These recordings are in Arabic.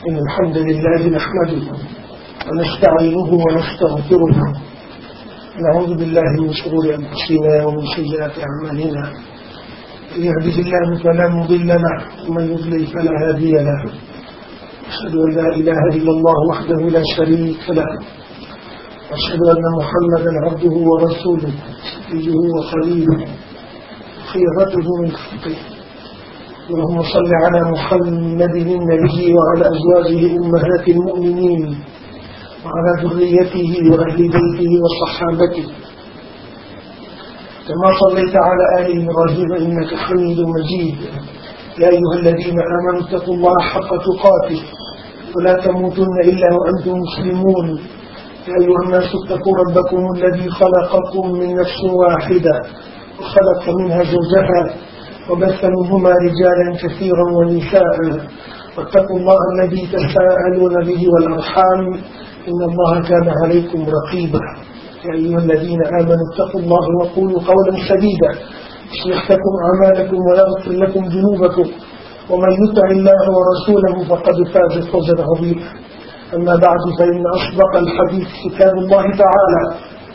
إن الحمد لله نحمده ونستعينه ونستغفره ونعوذ بالله من شرور أنفسنا ومن سيئات أعمالنا. من يهده الله فلا مضل له ومن يضلل فلا هادي له. أشهد أن لا إله إلا الله وحده لا شريك له، وأشهد أن محمدا عبده ورسوله صفيه وخليله خيرته من خلقه. اللهم صل على محمد النبي وعلى أزواجه أمهات المؤمنين وعلى ذريته وأهل بيته وصحابته كما صليت على آل إبراهيم إنك حميد مجيد. يا أيها الذين آمنوا اتقوا الله حق تقاته ولا تموتن إلا وأنتم مسلمون. يا أيها الناس اتقوا ربكم الذي خلقكم من نفس واحدة وخلق منها زوجها وبث منهما رجالا كثيرا ونساء، واتقوا الله الذي تساءلون به والأرحام إن الله كان عليكم رقيبا. يا أيها الذين آمنوا اتقوا الله وقولوا قولا سديدا يصلح لكم أعمالكم ويغفر لكم ذنوبكم، ومن يطع الله ورسوله فقد فاز فوزا عظيما. أما بعد، فإن أصدق الحديث كتاب الله تعالى،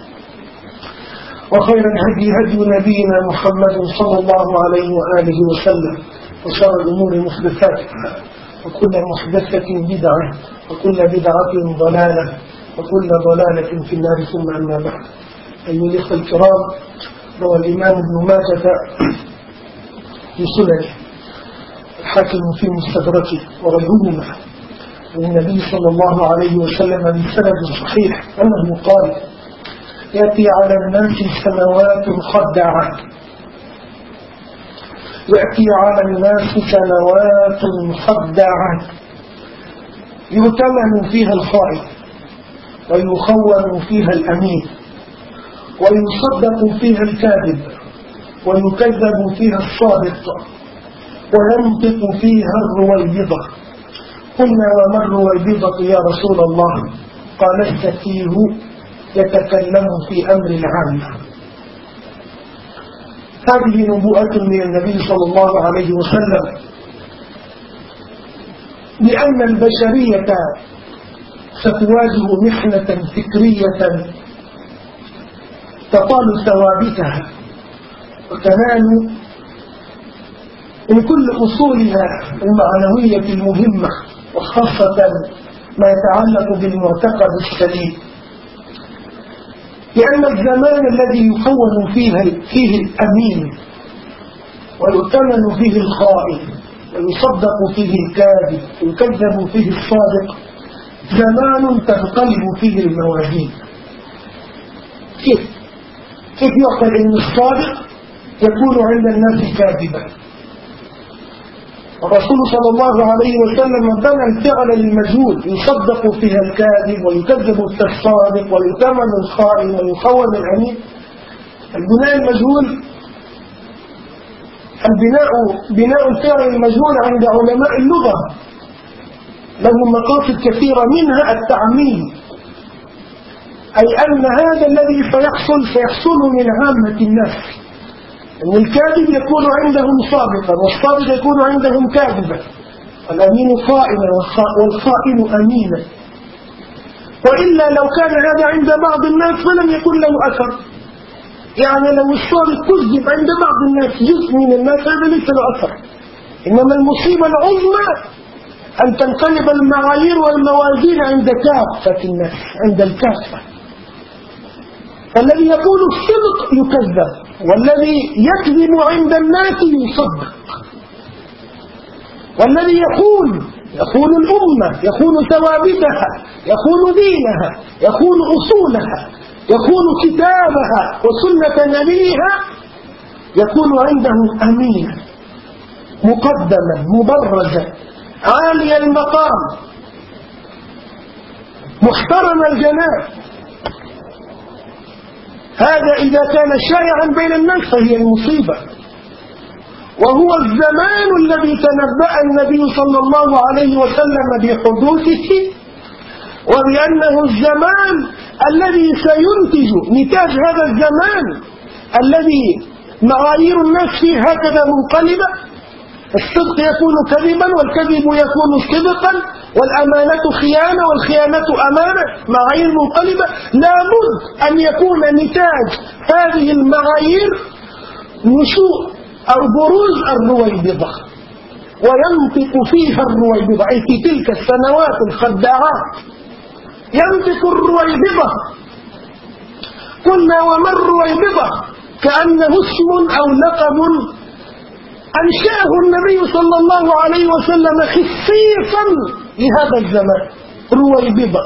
وخير الهدي هدي نبينا محمد صلى الله عليه وآله وسلم، وشر الأمور محدثاتها وكل محدثة بدعة وكل بدعة ضلالة وكل ضلالة في النار. ثم أما بعد، أيها الإخوة الكرام، روى الإمام ابن ماجه في سننه، الحاكم في مستدركه وغيرهما عن النبي صلى الله عليه وسلم بسند صحيح أنه قال: يأتي على الناس سنوات خداعة، يأتي على الناس سنوات خداعة يؤتمن فيها الخائن ويخون فيها الأمين ويصدق فيها الكاذب ويكذب فيها الصادق وينطق فيها الرويبضة. قلنا: وما الرويبضة يا رسول الله؟ قال: السفيه يتكلم في أمر العامة. هذه نبوءة من النبي صلى الله عليه وسلم بأن البشرية ستواجه محنة فكرية تطال ثوابتها وتنال من كل أصولها المعنوية المهمة، وخاصة ما يتعلق بالمعتقد السليم. لأن الزمان الذي يخون فيه الأمين ويؤتمن فيه الخائن ويصدق فيه الكاذب ويكذب فيه الصادق زمان تنقلب فيه الموازين. كيف يعقل أن الصادق يكون عند الناس كاذبا؟ الرسول صلى الله عليه وسلم بنى الفعل للمجهول، يصدق فيها الكاذب ويكذب فيها الصادق ويؤتمن الخائن ويخون الأمين. البناء المجهول، بناء الفعل المجهول عند علماء اللغة له مقاصد كثيرة، منها التعميم، أي أن هذا الذي سيحصل من عامة الناس، أن الكاذب يكون عندهم صادقا والصادق يكون عندهم كاذبا، الأمين خائنا والخائن أمينا. وإلا لو كان هذا عند بعض الناس فلم يكن له أثر. يعني لو الصادق كذب عند بعض الناس، جزء من الناس، هذا ليس له أثر. إنما المصيبة العظمى أن تنقلب المعايير والموازين عند كافة الناس، عند الكافة. فالذي يقول الصدق يكذب، والذي يكذب عند الناس يصدق، والذي يخون الأمة، يخون ثوابتها، يخون دينها، يخون أصولها، يخون كتابها وسنة نبيها، يكون عنده أمينا مقدما مبرزا عالي المقام محترم الجناب. هذا إذا كان شائعا بين الناس فهي المصيبة. وهو الزمان الذي تنبأ النبي صلى الله عليه وسلم بحدوثه، وبأنه الزمان الذي سينتج نتاج هذا الزمان الذي معايير الناس فيه هكذا منقلبة، الصدق يكون كذبا والكذب يكون صدقا والأمانة خيانة والخيانة أمانة، معايير منقلبة. لابد أن يكون نتاج هذه المعايير نشوء أو بروز الرويبضة، وينطق فيها الرويبضة، أي في تلك السنوات الخداعات ينطق الرويبضة. قلنا وما الرويبضة؟ كأنه اسم أو لقب أنشأه النبي صلى الله عليه وسلم خصيصا لهذا الزمان، رويبضة.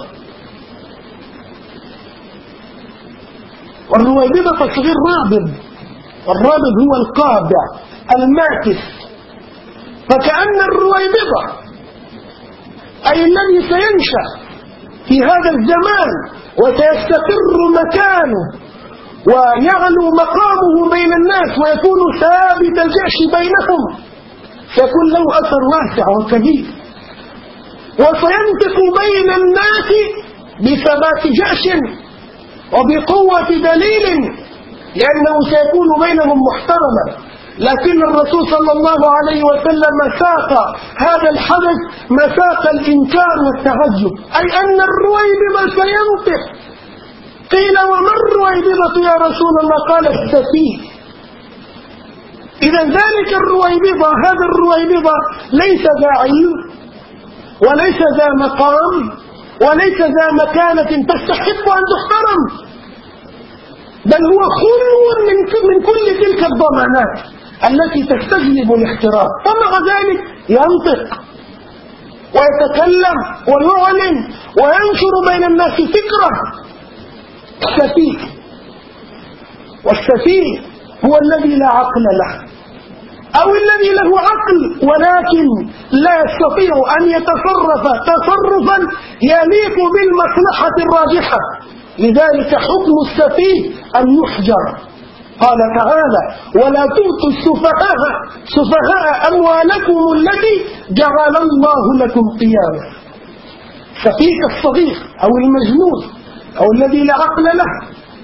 والرويبضة تصغير رابض، والرابض هو القابع الماكس. فكأن الرويبضة أي الذي سينشأ في هذا الزمان وسيستقر مكانه ويعلو مقامه بين الناس ويكون ثابت الجأش بينهم، سيكون له أثر واسع وكبير، وسينطق بين الناس بثبات جأش وبقوة دليل، لأنه سيكون بينهم محترما. لكن الرسول صلى الله عليه وسلم ساق هذا الحدث مساق الإنكار والتعجب، أي أن الرويبضة سينطق. قيل وما الرويبضة يا رسول الله؟ قال السفيه. إذا ذلك الرويبضة، هذا الرويبضة ليس ذا علم وليس ذا مقام وليس ذا مكانة تستحق أن تحترم، بل هو خلو من كل تلك الضمانات التي تستجلب الاحترام، ومع ذلك ينطق ويتكلم ويعلن وينشر بين الناس فكرة. السفيه، والسفيه هو الذي لا عقل له أو الذي له عقل ولكن لا يستطيع أن يتصرف تصرفا يليق بالمصلحة الراجحة، لذلك حكم السفيه أن يحجر. قال تعالى ولا تؤتوا السفهاء أموالكم التي جعل الله لكم قياما. سفيه الصغير أو المجنون أو الذي لا عقل له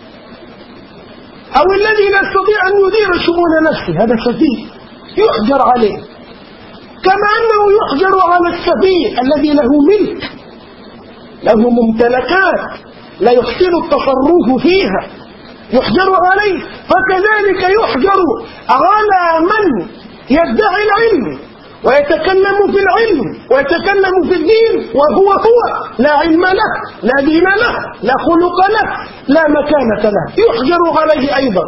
أو الذي لا يستطيع أن يدير شؤون نفسه، هذا سفيه يحجر عليه، كما أنه يحجر على السفيه الذي له ملك، له ممتلكات لا يحسن التصرف فيها، يحجر عليه. فكذلك يحجر على من يدعي العلم ويتكلم في العلم ويتكلم في الدين وهو لا علم له لا دين له لا خلق له لا مكانة له، يحجر عليه أيضا.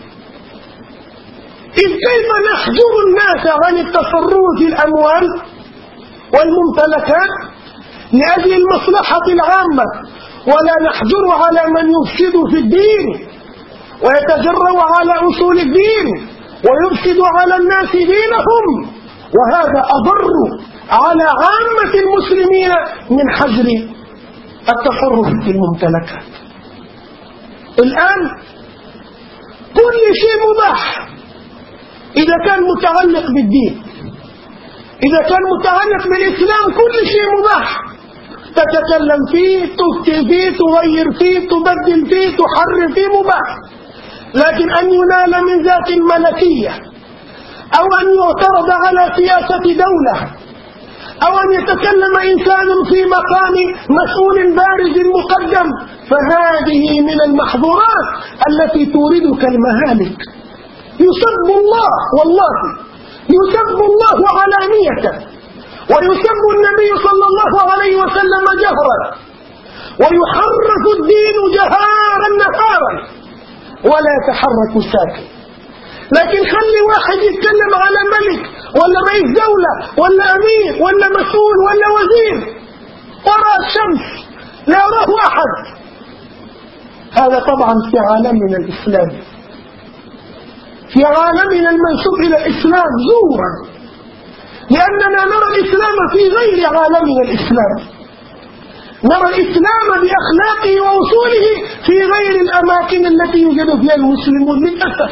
إذ كيف نحجر الناس عن التصرف في الأموال والممتلكات لأجل المصلحة العامة، ولا نحجر على من يفسد في الدين ويتجرأ على أصول الدين ويفسد على الناس دينهم؟ وهذا أضر على عامة المسلمين من حجر التصرف في الممتلكات. الآن كل شيء مباح إذا كان متعلق بالدين، إذا كان متعلق بالإسلام كل شيء مباح، تتكلم فيه، تفتي فيه، تغير فيه، تبدل فيه، تحرر فيه، مباح. لكن أن ينال من ذات ملكية أو أن يعترض على سياسة دولة أو أن يتكلم إنسان في مقام مسؤول بارز مقدم، فهذه من المحظورات التي توردك المهالك. يسب الله، والله يسب الله علانية، ويسب النبي صلى الله عليه وسلم جهرا، ويحرك الدين جهارا نهارا ولا يتحرك ساكن. لكن خلي واحد يتكلم على ملك ولا رئيس دولة ولا أمير ولا مسؤول ولا وزير وراء الشمس لا يراه أحد. هذا طبعا في عالمنا الإسلامي، في عالمنا المنسوب إلى الإسلام زورا، لأننا نرى الإسلام في غير عالمنا الإسلامي، نرى الإسلام بأخلاقه وأصوله في غير الأماكن التي يوجد فيها المسلمون للأسف.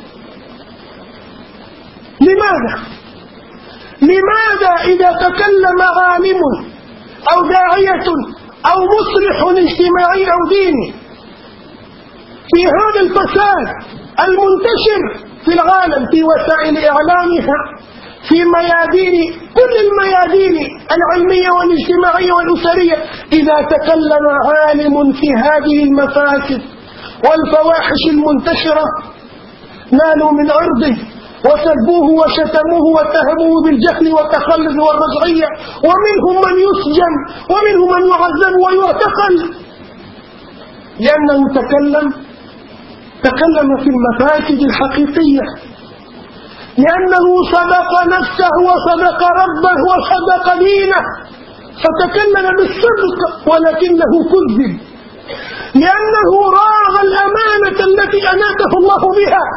لماذا إذا تكلم عالم أو داعية أو مصلح اجتماعي أو ديني في هذا الفساد المنتشر في العالم في وسائل إعلامها في ميادين كل الميادين العلمية والاجتماعية والأسرية. إذا تكلم عالم في هذه المفاسد والفواحش المنتشرة نالوا من عرضه وسبوه وشتموه واتهموه بالجهل والتخلف والرجعية، ومنهم من يسجن ومنهم من يعذب ويعتقل لأنه تكلم في المفاسد الحقيقية، لأنه صدق نفسه وصدق ربه وصدق دينه، فتكلم بالصدق ولكنه كذب، لأنه راغ الأمانة التي أناته الله بها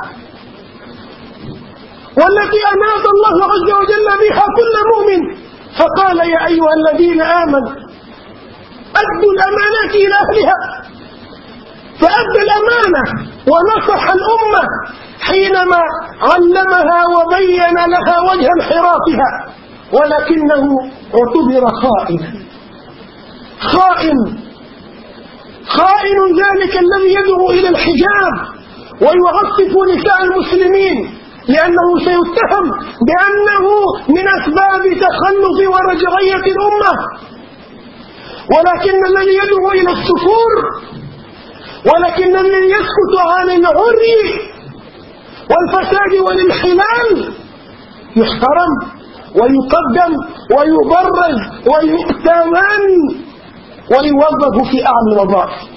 والتي أناط الله عز وجل بها كل مؤمن، فقال يا أيها الذين آمنوا أدوا الأمانات إلى أهلها، فأدى الأمانة ونصح الأمة حينما علمها وبين لها وجه انحرافها، ولكنه اعتبر خائن ذلك الذي يدعو إلى الحجاب ويعفف نساء المسلمين، لأنه سيتهم بأنه من أسباب تخلف ورجعية الأمة. ولكن الذي يدعو إلى السفور، ولكن الذي يسكت عن العري والفساد والانحلال يحترم ويقدم ويبرز ويؤتمن ويوظف في أعلى الوظائف.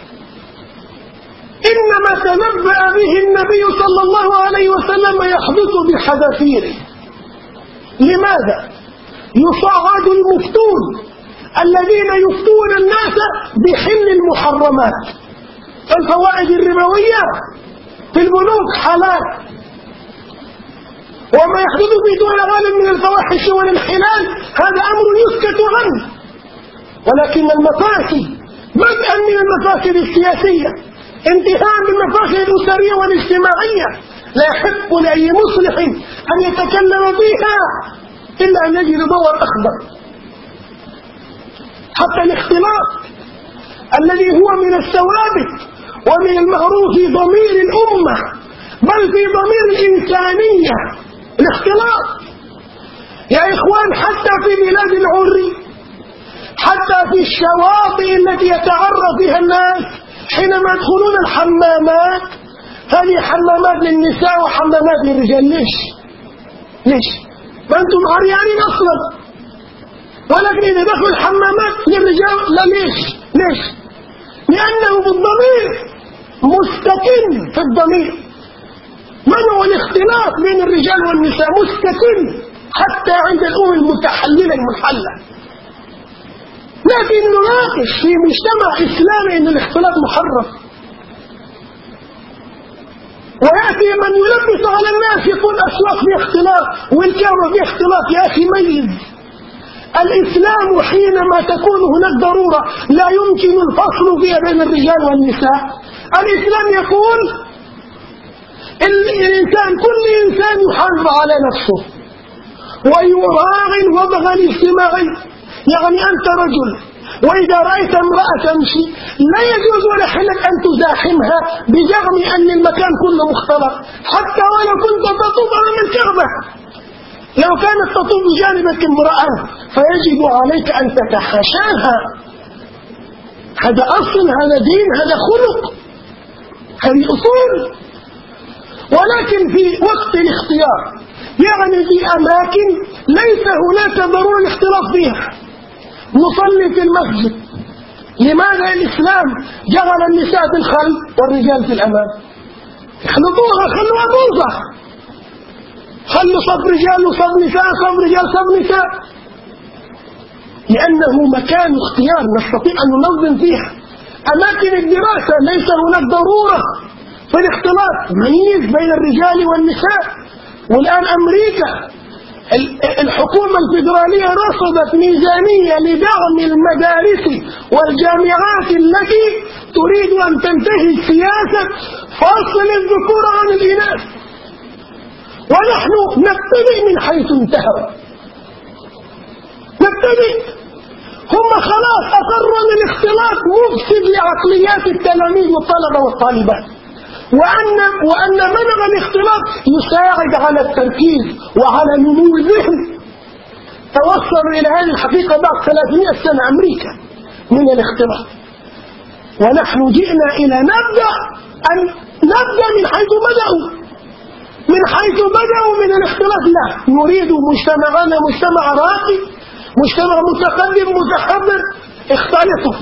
إنما تنبأ به النبي صلى الله عليه وسلم يحدث بحذافيره. لماذا؟ يصعد المفتون الذين يفتون الناس بحل المحرمات، فالفوائد الربوية في البنوك حلال، وما يحدث في دول العالم من الفواحش والانحلال هذا أمر يسكت عنه. ولكن المفاسد بدءا من المفاسد السياسية انتهاء بالمفاسد الأسرية والاجتماعية لا يحب لأي مصلح أن يتكلم فيها إلا أن يجد ضوء أخضر. حتى الاختلاط الذي هو من الثوابت ومن المعروف في ضمير الأمة بل في ضمير الإنسانية، الاختلاط يا إخوان حتى في بلاد العري، حتى في الشواطئ التي يتعرف فيها الناس حينما يدخلون الحمامات، هذه حمامات للنساء وحمامات للرجال. ليش؟ ما أنتم عريانين أصلا، ولكن إذا دخلوا الحمامات للرجال لا. ليش؟ لأنه بالضمير مستكن في الضمير. من هو الاختلاط بين الرجال والنساء مستكن حتى عند الأمم المتحللة المنحلة. لكن نناقش في مجتمع إسلامي أن الاختلاط محرم، ويأتي من يلبس على الناس يقول أسواق في اختلاط والكامة في اختلاط. يا أخي ميز الإسلام حينما تكون هناك ضرورة لا يمكن الفصل فيها بين الرجال والنساء. الإسلام يقول الإنسان كل إنسان يحافظ على نفسه ويراعي الوضع الاجتماعي. يعني أنت رجل وإذا رأيت امرأة تمشي لا يجوز ولا حلك أن تزاحمها بجرم أن المكان كله مختلط، حتى ولو كنت تطوف أمام الكعبة. لو كانت تطوف بجانبك امرأة فيجب عليك أن تتحاشاها. هذا أصل، هذا دين، هذا خلق، هذه أصول. ولكن في وقت الاختيار، يعني في أماكن ليس هناك ضرورة الاختلاط فيها، نصلي في المسجد. لماذا الإسلام جعل النساء في الخلف والرجال في الأمام؟ اخلطوها، خلوها بوظة، خلوا صف رجال وصف نساء، صف رجال صف نساء، لأنه مكان اختيار نستطيع أن ننظم فيها. أماكن الدراسة ليس هناك ضرورة في الاختلاط، ميز بين الرجال والنساء. والآن أمريكا الحكومة الفيدرالية رصدت ميزانية لدعم المدارس والجامعات التي تريد أن تنتهي سياسة فصل الذكور عن الإناث، ونحن نبتدئ من حيث انتهوا. نبتدئ، هم خلاص أقروا أن الاختلاط مفسد لعقليات التلاميذ والطلبة والطالبات، وأن منع الاختلاط يساعد على التركيز وعلى نمو الذهن. توصلوا إلى هذه الحقيقة بعد 300 سنة أمريكا من الاختلاط، ونحن جئنا إلى نبدأ من حيث بدأوا من الاختلاط. لا، نريد مجتمعنا مجتمع راقي، مجتمع متقدم متحضر. اختلطوا.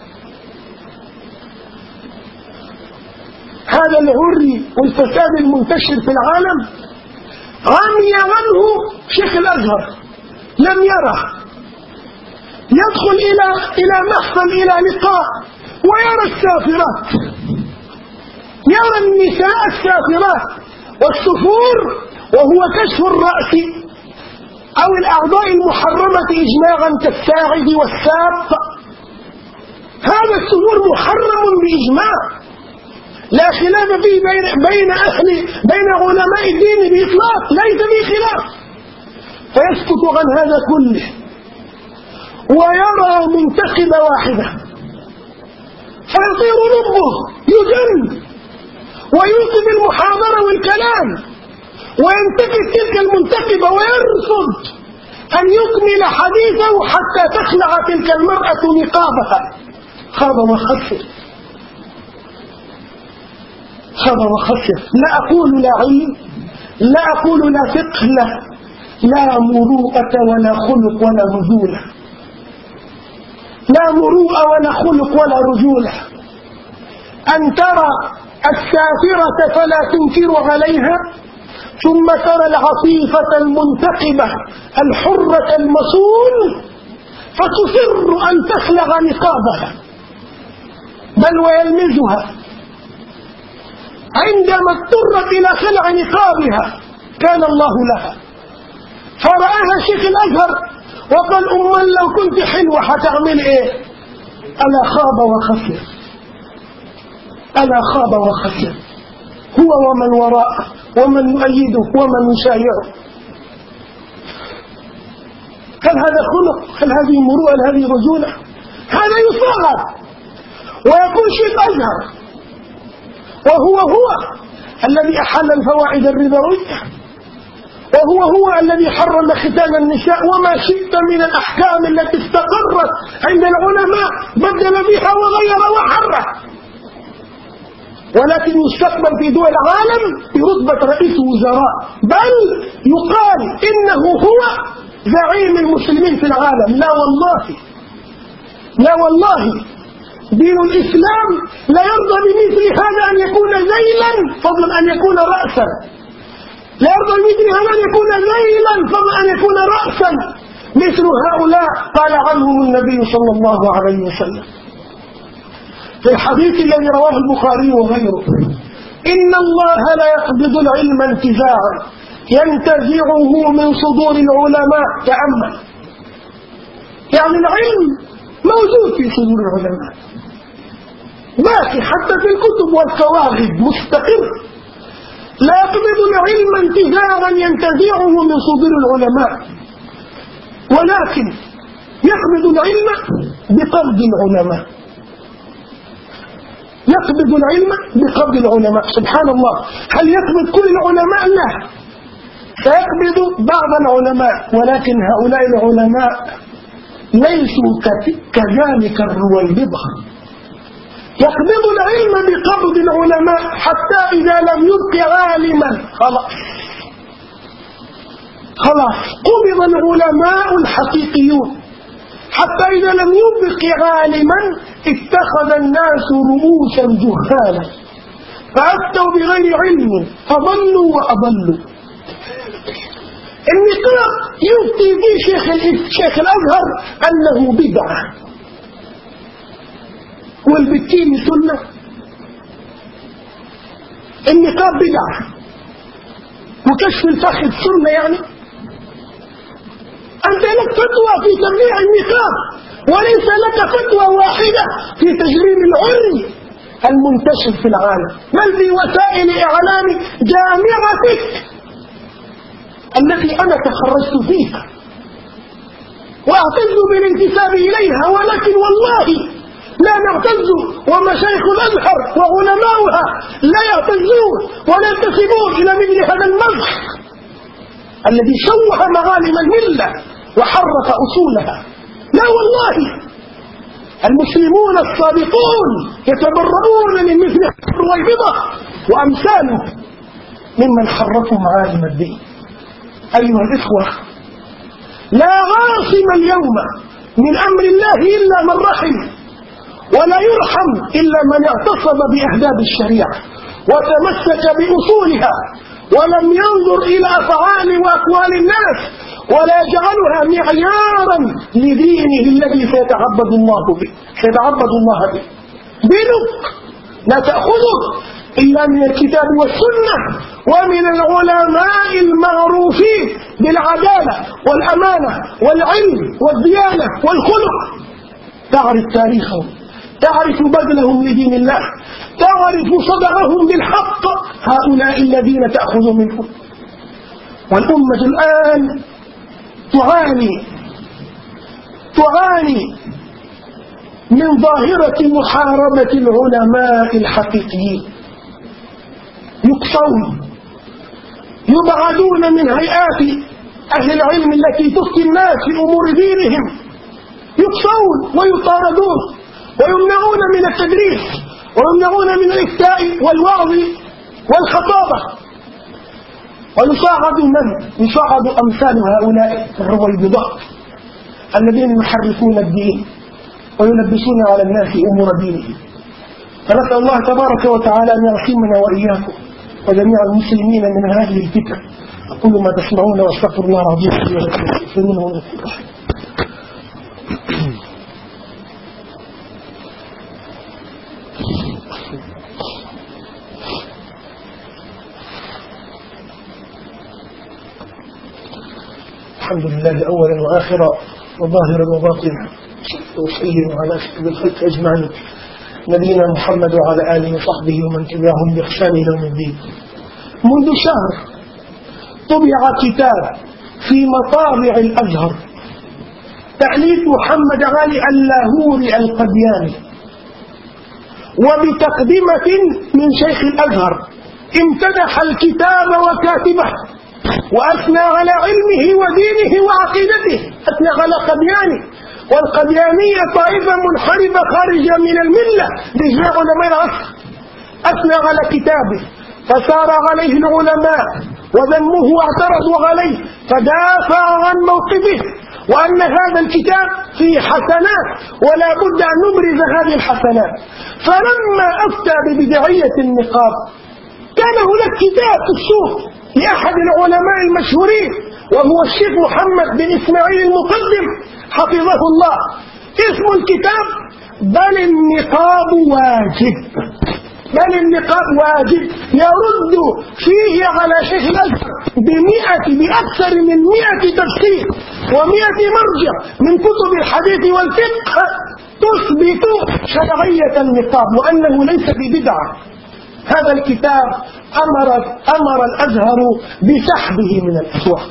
هذا العري والفساد المنتشر في العالم عمي عنه شيخ الأزهر، لم يره. يدخل إلى محفل، إلى لقاء، ويرى السافرات، يرى النساء السافرات والسفور، وهو كشف الرأس أو الأعضاء المحرمة إجماعا كالساعد والساق. هذا السفور محرم بإجماع، لا خلاف فيه بين علماء الدين بإطلاق، ليس فيه خلاف. فيسكت عن هذا كله ويرى منتخبة واحدة فيطير لبه، يجن ويلقي بالمحاضرة والكلام، وينتقد تلك المنتخبة ويرفض أن يكمل حديثه حتى تخلع تلك المرأة نقابها. خاب وخسر. لا أقول لا علم، لا أقول لا فقه، لا مروءة ولا خلق ولا رجولة، لا مروءة ولا خلق ولا رجولة. أن ترى السافرة فلا تنكر عليها، ثم ترى العفيفة المنتقبة الحرة المصون فتصر أن تخلع نقابها بل ويلمزها. عندما اضطرت إلى خلع نقابها كان الله لها، فرآها شيخ الأزهر وقال أما لو كنت حلوة هتعمل إيه؟ ألا خاب وخسر هو ومن وراءه ومن يؤيده ومن يشايعه. هل هذا خلق؟ هل هذه مروءة؟ هل هذه رجولة؟ هذا يصغر ويكون شيخ أزهر، وهو الذي أحل الفوائد الربوية، وهو الذي حرم ختان النساء وما شئت من الأحكام التي استقرت عند العلماء بدل بها وغير وحرم، ولكن يستقبل في دول العالم برتبة رئيس وزراء، بل يقال إنه هو زعيم المسلمين في العالم. لا والله دين الإسلام لا يرضى بمثل هذا أن يكون ذيلا فضلا أن يكون رأسا، لا يرضى بمثل هذا أن يكون ذيلا فضلا أن يكون رأسا. مثل هؤلاء قال عنهم النبي صلى الله عليه وسلم في الحديث الذي رواه البخاري وغيره: إن الله لا يقبض العلم انتزاعا ينتزعه من صدور العلماء. تأمل، يعني العلم موجود في صدور العلماء، باقي حتى في الكتب والقواعد مستقر. لا يقبض العلم انتزاعا ينتزعه من صدور العلماء، ولكن يقبض العلم بقبض العلماء. يقبض العلم بقبض العلماء. سبحان الله، هل يقبض كل العلماء؟ لا، سيقبض بعض العلماء، ولكن هؤلاء العلماء ليسوا كذلك الرويبضة. يقبض العلم بقبض العلماء حتى إذا لم يبق عالما خلاص قبض العلماء الحقيقيون، حتى إذا لم يبق عالما اتخذ الناس رؤوسا جهالا فأفتوا بغير علم فضلوا وأضلوا. النقاب يفتي فيه شيخ الأزهر أنه بدعة، والبكين سنة. النقاب بدعة وكشف الفخذ سنة. يعني أنت لك فتوى في تبريع النقاب، وليس لك فتوى واحدة في تجريم العري المنتشر في العالم، بل في وسائل إعلام جامعتك التي أنا تخرجت فيها وأعتز بالانتساب إليها، ولكن والله لا يعتزوا، ومشايخ الأزهر وعلماؤها لا يعتزون ولا ينتسبون إلى مثل هذا المذخ الذي شوه معالم الملة وحرف أصولها. لا والله، المسلمون الصادقون يتبرؤون من مثل الرويبضة وأمثاله ممن حرفوا معالم الدين. أيها الإخوة، لا عاصم اليوم من أمر الله إلا من رحم، ولا يرحم إلا من اعتصم بأهداب الشريعة وتمسك بأصولها، ولم ينظر إلى أفعال وأقوال الناس، ولا يجعلها معيارا لدينه الذي سيتعبد الله به. دينك لا تأخذه إلا من الكتاب والسنة ومن العلماء المعروفين بالعدالة والأمانة والعلم والديانة والخلق. تعرف تاريخهم، تعرف بذلهم لدين الله، تعرف صدقهم بالحق. هؤلاء الذين تأخذ منهم. والأمة الآن تعاني من ظاهرة محاربة العلماء الحقيقيين. يقصون، يبعدون من هيئات أهل العلم التي تفتي الناس في أمور دينهم، يقصون ويطاردون ويمنعون من التدريس ويمنعون من الإفتاء والوعظ والخطابة. ويصاعد أمثال هؤلاء الرويبضات الذين يحرفون الدين ويلبسون على الناس أمور دينهم. فنسأل الله تبارك وتعالى أن يرحمنا وإياكم وجميع المسلمين من هذه الفتن. أقول ما تسمعون واستغفر الله العظيم لي ولكم واستغفروه إنه هو الغفور الرحيم. الحمد لله أولا وآخرا وظاهرا وباطنا، وأسلم على أشرف الخلق أجمعين نبينا محمد وعلى آله وصحبه ومن تبعهم بإحسان إلى يوم الدين. منذ شهر طبع كتاب في مطابع الأزهر تأليف محمد علي اللاهوري القدياني، وبتقدمة من شيخ الأزهر امتدح الكتاب وكاتبه وأثنى على علمه ودينه وعقيدته، أثنى على قدياني. والقديانية طائفة منحرفة خارجة من الملة بإجماع علماء العصر. أثنى على كتابه فسار عليه العلماء وذمه واعترضوا عليه، فدافع عن موقفه وأن هذا الكتاب فيه حسنات ولا بد أن نبرز هذه الحسنات. فلما أفتى ببدعية النقاب كان هناك كتاب في السوق لأحد العلماء المشهورين وهو الشيخ محمد بن إسماعيل المقدم حفظه الله، اسم الكتاب بل النقاب واجب. بل النقاب واجب، يرد فيه على شيخ الأزهر بأكثر من 100 تفسير و100 مرجع من كتب الحديث والفقه تثبت شرعية النقاب وأنه ليس ببدعة. هذا الكتاب أمر الأزهر بسحبه من الأسواق.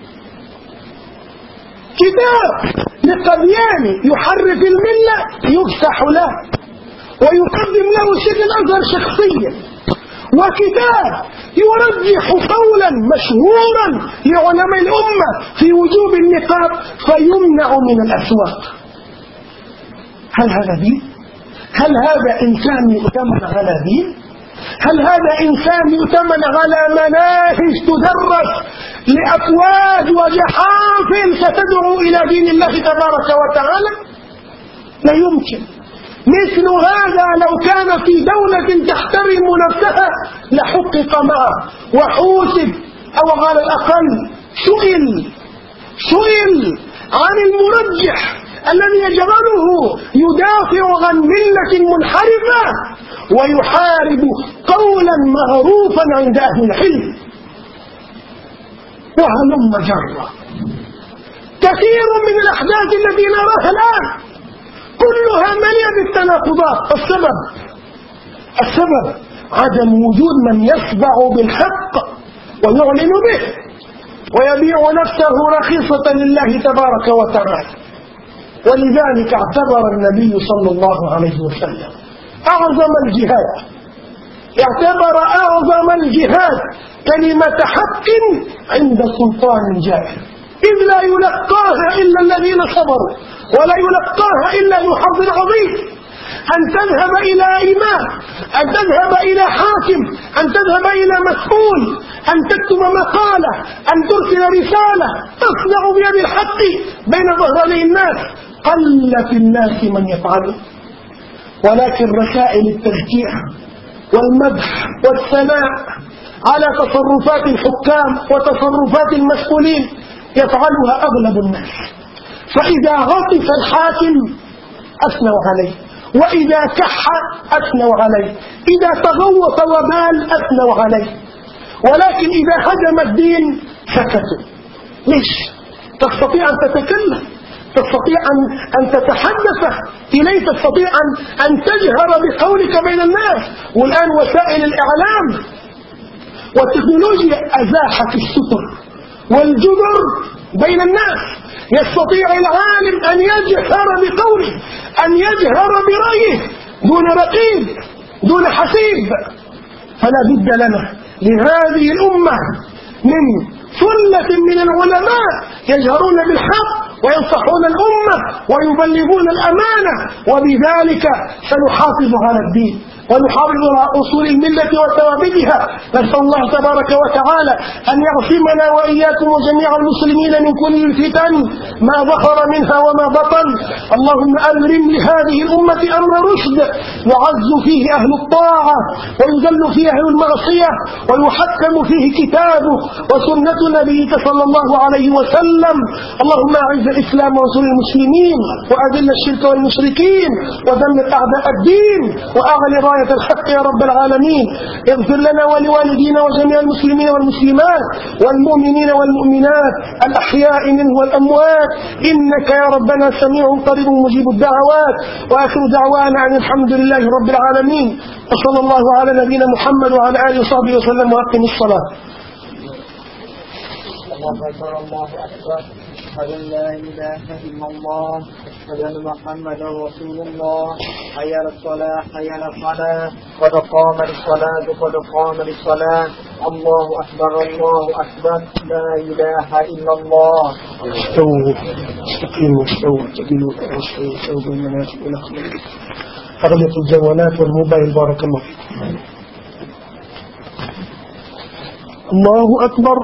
كتاب لقدياني يحرف الملة يفسح له ويقدم له شيخ الأزهر شخصيا، وكتاب يرجح قولا مشهورا لعلماء الأمة في وجوب النقاب فيمنع من الأسواق. هل هذا دين؟ هل هذا إنسان يؤتمن على دين؟ هل هذا إنسان يؤتمن على مناهج تدرس لأفواج وجحافل ستدعو إلى دين الله تبارك وتعالى؟ لا يمكن. مثل هذا لو كان في دولة تحترم نفسها لحقق معه وحوسب، أو على الأقل سئل عن المرجح الذي يجعله يدافع عن ملة منحرفة ويحارب قولا معروفا عند أهل العلم. وهلم جرا كثير من الأحداث التي نراها الآن كلها مليئة بالتناقضات. السبب عدم وجود من يصدع بالحق ويعلن به ويبيع نفسه رخيصة لله تبارك وتعالى. ولذلك اعتبر النبي صلى الله عليه وسلم أعظم الجهاد، اعتبر أعظم الجهاد كلمة حق عند سلطان جائر، إذ لا يلقاها إلا الذين صبروا، ولا يلقاها إلا ذو حظ عظيم. أن تذهب إلى إمام، أن تذهب إلى حاكم، أن تذهب إلى مسؤول، أن تكتب مقالة، أن ترسل رسالة تصنع بيد الحق بين ظهراني الناس، قل في الناس من يفعله. ولكن رسائل التشجيع والمدح والثناء على تصرفات الحكام وتصرفات المسؤولين يفعلها أغلب الناس. فإذا غطس الحاكم أثنوا عليه، وإذا كح أثنوا عليه، إذا تغوط وبال أثنوا عليه. ولكن إذا هدم الدين سكتوا. ليش؟ تستطيع أن تتكلم، تستطيع أن تتحدث إليه، تستطيع أن تجهر بقولك بين الناس. والآن وسائل الإعلام والتكنولوجيا أزاحت الستر والجدر بين الناس. يستطيع العالم أن يجهر بقوله، أن يجهر برأيه دون رقيب دون حسيب. فلا بد لنا لهذه الأمة من ثلة من العلماء يجهرون بالحق وينصحون الأمة ويبلغون الأمانة، وبذلك سنحافظ على الدين ونحافظ على أصول الملة وثوابتها. نسأل الله تبارك وتعالى أن يعصمنا وإياكم وجميع المسلمين من كل الفتن ما ظهر منها وما بطن. اللهم ألرم لهذه الأمة أمر رشد يعز فيه أهل الطاعة ويذل فيه أهل المعصية ويحكم فيه كتابه وسنة نبيك صلى الله عليه وسلم. اللهم أعز الإسلام وانصر المسلمين، وأذل الشرك والمشركين، ودمر أعداء الدين، وأعلي راية الحق يا رب العالمين. اغفر لنا ولوالدينا وجميع المسلمين والمسلمات والمؤمنين والمؤمنات الأحياء منه والأموات، إنك يا ربنا سميع قريب مجيب الدعوات. وآخر دعوانا أن الحمد لله رب العالمين، وصلى الله على نبينا محمد وعلى آله وصحبه وسلم. وأقم الصلاة. الله أكبر الله أكبر، أشهد أن لا إله إلا الله، أشهد أن محمدا رسول الله. حي على الصلاة حي على الصلاة، قد قامت الصلاة قد قامت الصلاة. الله أكبر الله أكبر، لا إله إلا الله. استووا استقيموا استووا اعتدلوا استووا بين المناكب والأخلاق. أغلق الجوالات والموبايل بارك الله فيكم. الله أكبر.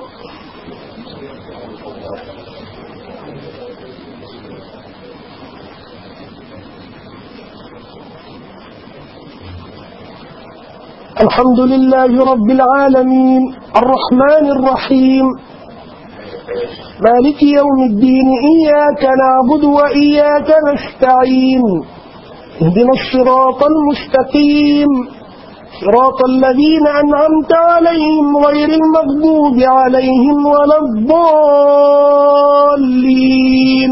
الحمد لله رب العالمين الرحمن الرحيم مالك يوم الدين، إياك نعبد وإياك نستعين، اهدنا الصراط المستقيم صراط الذين أنعمت عليهم غير المغضوب عليهم ولا الضالين.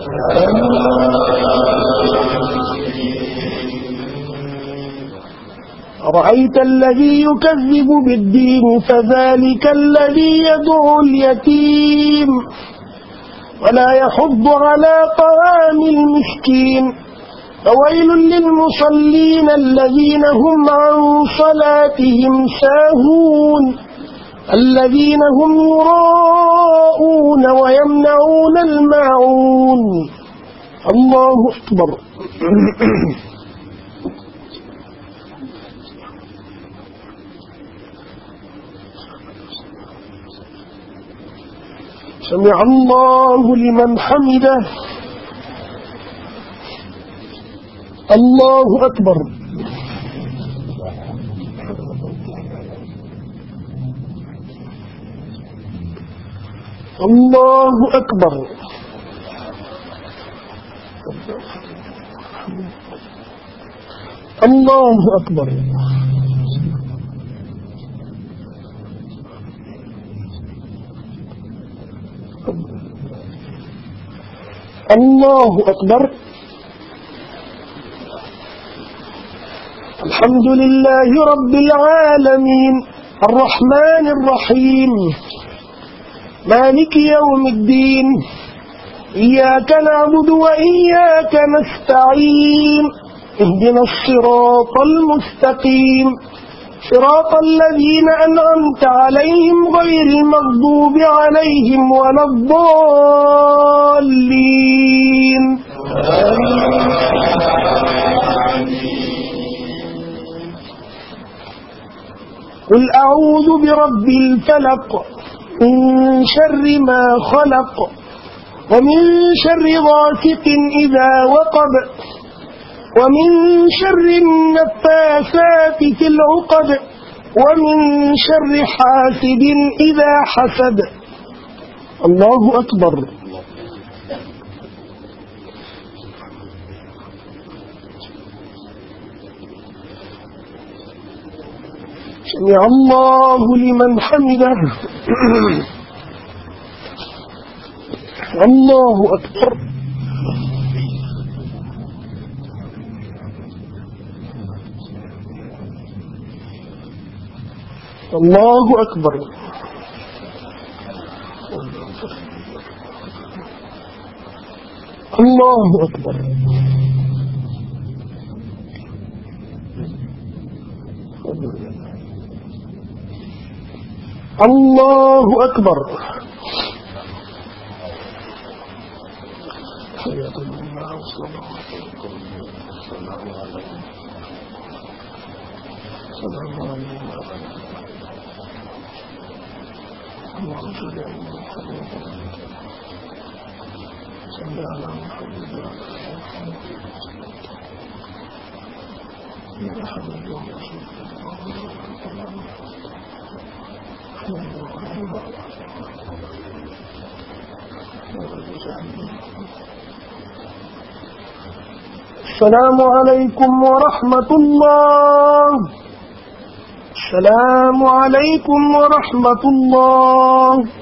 أرأيت الذي يكذب بالدين فذلك الذي يدعو اليتيم ولا يحض على طعام المسكين. فويل للمصلين الذين هم عن صلاتهم ساهون الذين هم يراءون ويمنعون الماعون. الله أكبر. سمع الله لمن حمده. الله أكبر. الله أكبر. الله أكبر. الله أكبر. الحمد لله رب العالمين الرحمن الرحيم مالك يوم الدين، إياك نعبد وإياك نستعين اهدنا الصراط المستقيم صراط الذين أنعمت عليهم غير المغضوب عليهم ولا الضالين. قل أعوذ برب الفلق من شر ما خلق ومن شر غاسق إذا وقب ومن شر النفاثات في العقد ومن شر حاسد إذا حسد. الله أكبر. سمع الله لمن حمده. الله أكبر. الله أكبر. الله أكبر. الله أكبر. السلام عليكم ورحمة الله. السلام عليكم ورحمة الله.